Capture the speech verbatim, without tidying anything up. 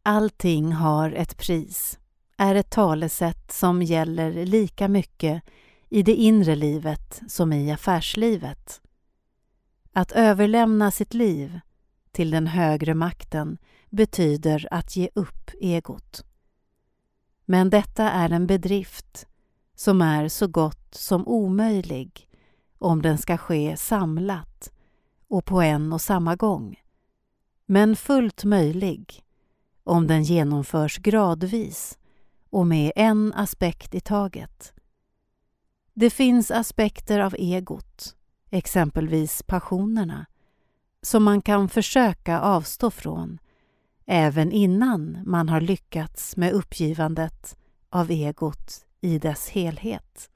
Allting har ett pris är ett talesätt som gäller lika mycket i det inre livet som i affärslivet. Att överlämna sitt liv till den högre makten betyder att ge upp egot. Men detta är en bedrift som är så gott som omöjlig om den ska ske samlat och på en och samma gång, men fullt möjlig om den genomförs gradvis och med en aspekt i taget. Det finns aspekter av egot, exempelvis passionerna, som man kan försöka avstå från även innan man har lyckats med uppgivandet av egot i dess helhet.